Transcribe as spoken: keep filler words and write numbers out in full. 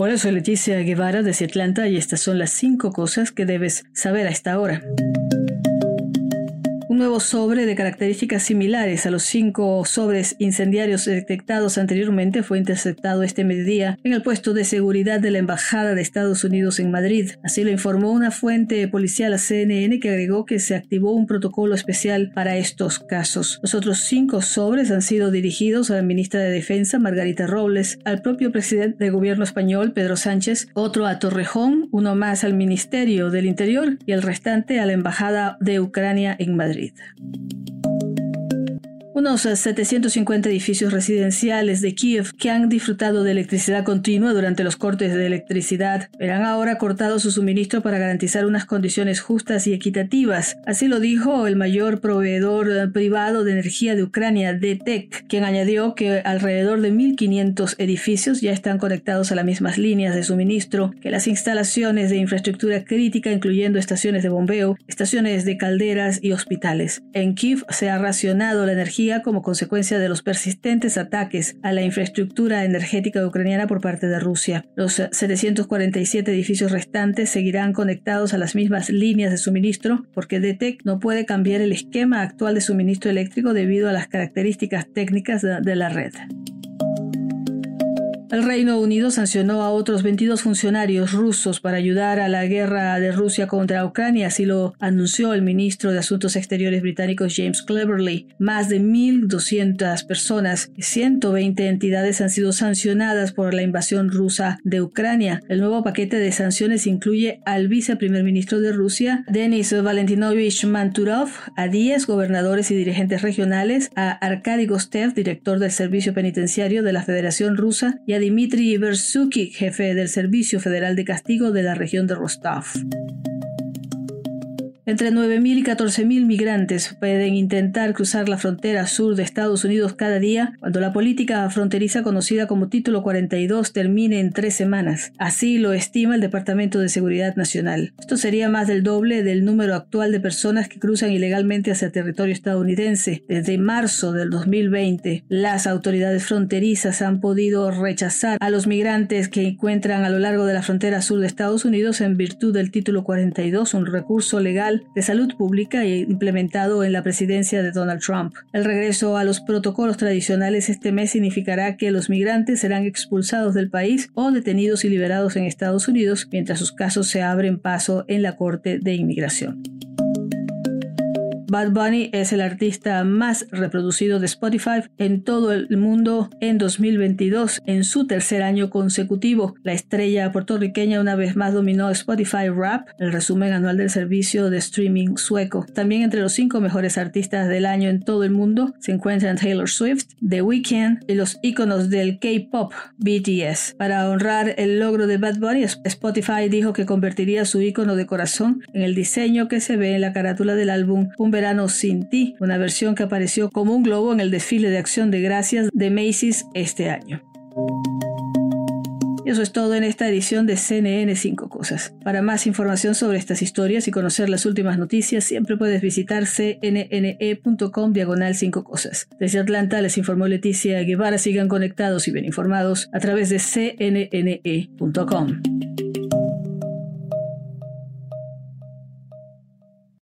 Hola, soy Leticia Guevara desde Atlanta y estas son las cinco cosas que debes saber a esta hora. Un nuevo sobre de características similares a los cinco sobres incendiarios detectados anteriormente fue interceptado este mediodía en el puesto de seguridad de la Embajada de Estados Unidos en Madrid. Así lo informó una fuente policial a C N N, que agregó que se activó un protocolo especial para estos casos. Los otros cinco sobres han sido dirigidos a la ministra de Defensa, Margarita Robles, al propio presidente del gobierno español, Pedro Sánchez, otro a Torrejón, uno más al Ministerio del Interior y el restante a la Embajada de Ucrania en Madrid. Unos setecientos cincuenta edificios residenciales de Kiev que han disfrutado de electricidad continua durante los cortes de electricidad verán ahora cortado su suministro para garantizar unas condiciones justas y equitativas. Así lo dijo el mayor proveedor privado de energía de Ucrania, D T E C, quien añadió que alrededor de mil quinientos edificios ya están conectados a las mismas líneas de suministro que las instalaciones de infraestructura crítica, incluyendo estaciones de bombeo, estaciones de calderas y hospitales. En Kiev se ha racionado la energía como consecuencia de los persistentes ataques a la infraestructura energética ucraniana por parte de Rusia. Los setecientos cuarenta y siete edificios restantes seguirán conectados a las mismas líneas de suministro porque D T E C no puede cambiar el esquema actual de suministro eléctrico debido a las características técnicas de, de la red. El Reino Unido sancionó a otros veintidós funcionarios rusos para ayudar a la guerra de Rusia contra Ucrania, así lo anunció el ministro de Asuntos Exteriores británico James Cleverly. Más de mil doscientas personas y ciento veinte entidades han sido sancionadas por la invasión rusa de Ucrania. El nuevo paquete de sanciones incluye al viceprimer ministro de Rusia, Denis Valentinovich Manturov, a diez gobernadores y dirigentes regionales, a Arkady Gostev, director del Servicio Penitenciario de la Federación Rusa, y a Dmitry Versuki, jefe del Servicio Federal de Castigo de la región de Rostov. Entre nueve mil y catorce mil migrantes pueden intentar cruzar la frontera sur de Estados Unidos cada día cuando la política fronteriza conocida como Título cuarenta y dos termine en tres semanas. Así lo estima el Departamento de Seguridad Nacional. Esto sería más del doble del número actual de personas que cruzan ilegalmente hacia territorio estadounidense. Desde marzo del dos mil veinte, las autoridades fronterizas han podido rechazar a los migrantes que encuentran a lo largo de la frontera sur de Estados Unidos en virtud del Título cuarenta y dos, un recurso legal de salud pública implementado en la presidencia de Donald Trump. El regreso a los protocolos tradicionales este mes significará que los migrantes serán expulsados del país o detenidos y liberados en Estados Unidos mientras sus casos se abren paso en la Corte de Inmigración. Bad Bunny es el artista más reproducido de Spotify en todo el mundo en dos mil veintidós, en su tercer año consecutivo. La estrella puertorriqueña una vez más dominó Spotify Rap, el resumen anual del servicio de streaming sueco. También entre los cinco mejores artistas del año en todo el mundo se encuentran Taylor Swift, The Weeknd y los íconos del K-pop, B T S. Para honrar el logro de Bad Bunny, Spotify dijo que convertiría su ícono de corazón en el diseño que se ve en la carátula del álbum Un Verano Sin Ti, una versión que apareció como un globo en el desfile de acción de gracias de Macy's este año. Y eso es todo en esta edición de C N N cinco Cosas. Para más información sobre estas historias y conocer las últimas noticias, siempre puedes visitar cnne.com diagonal cinco cosas. Desde Atlanta les informó Leticia Guevara. Sigan conectados y bien informados a través de c n n e punto com.